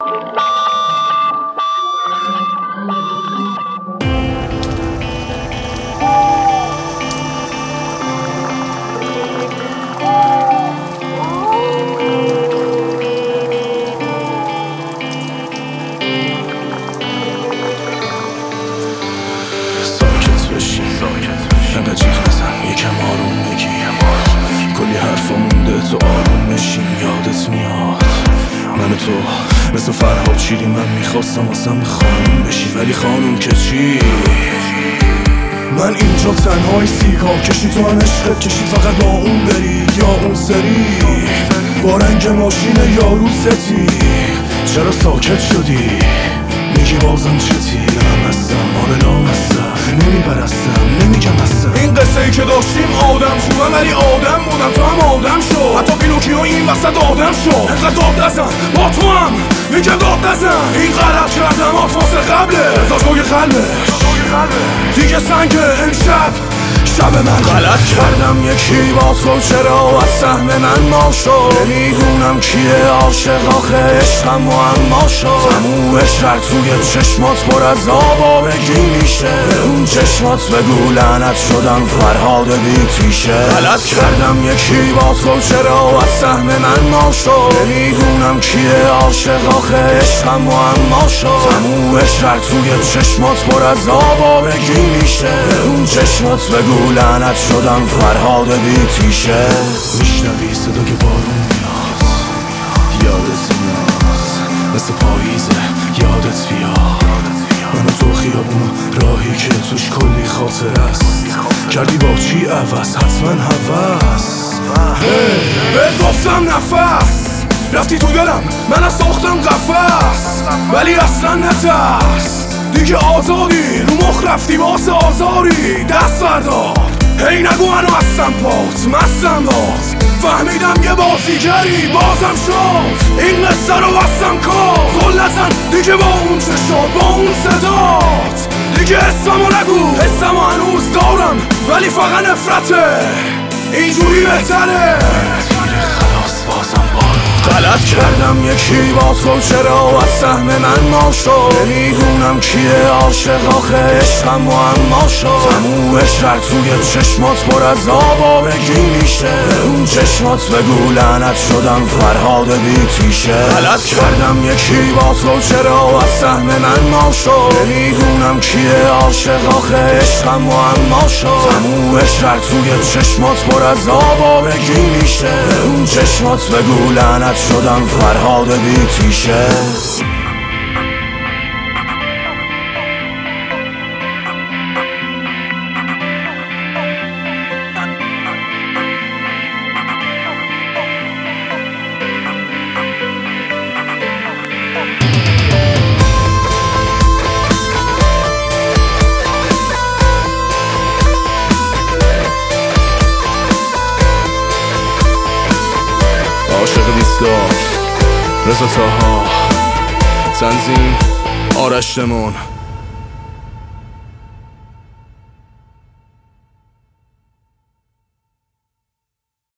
انقدر جیغ نزن یکم آروم بگی کلی حرفا مونده تو آروم بشیم. یادت میاد من و تو مثل فرهاد چیری، من میخواستم اصلا خانوم بشی ولی خانوم که چی؟ من اینجا تنهای سیگار کشی، تو هم عشقت کشی فقط با اون بری یا اون سری با رنگ ماشین یا روستی. چرا ساکت شدی؟ میگی بازم چتی؟ لامستم آره لامستم نمیبرستم نمیگم هستم. این قصه ای که داشتیم آدم خوبم ولی آدم بودم، تو هم آدم شو. حتی پینوکیو این وسط آدم شو. انقدر داد نزن با تو هم میگم داد نزن. این غلط کردم آتماس قبله ازاش بگه قلبش دیگه سنگ امشب شب من غلط کردم یکی با تو، چرا از سهم من ما شد؟ نمیدونم کیه عاشق آخه عشقم معما شد. تموم شهر توی چشمات پر از آوارگی میشه، اون چشمات بگو لعنت شدم فرهاد بیتیشه. غلط کردم یکی با تو، چرا از سهم من ما شد؟ نمیدونم کیه عاشق آخه عشقم معما شد. تموم شهر توی چشمات پر از آوارگی میشه، اون چشمات بگو لعنت شدم فرهاد بیتیشه. میشنوی صدا که بارون میاد، یادت میاد مثل پاییزه یادت بیاد. من و تو خیابون راهی که توش کلی خاطر است، کردی با چی عوض؟ حتما هوس. بهت گفتم نفس، رفتی تو دلم من از ساختم قفس، ولی اصلا نترس دیگه آزادی. رو مخ رفتی باز آزاری، دست بردار هی نگو منو هستم پات مستم باز. فهمیدم یه بازیگری بازم شد، این قصه رو بستم کار. زل نزن دیگه با اون چشات با اون صدات، دیگه اسممو نگو. اسممو هنوز دارم ولی فقط نفرته، اینجوری بهتره. تیر خلاص بازم بارون. غلط کردم یکی با تو، چرا از سهم من ما شد؟ نمیدونم کیه عاشق آخه عشقم معما شد. تموم شهر توی چشمات پر از آوارگی میشه، اون چشمات بگو لعنت شدم فرهاد بیتیشه. غلط کردم یکی با تو، چرا از سهم من ما شد؟ نمیدونم کیه عاشق آخه عشقم معما شد. تموم شهر توی چشمات پر از آوارگی میشه، اون چشمات بگو لعنت شدم فرهاد بیتیشه. عاشق دیسکار رضا طاها، تنظیم آرش دمون.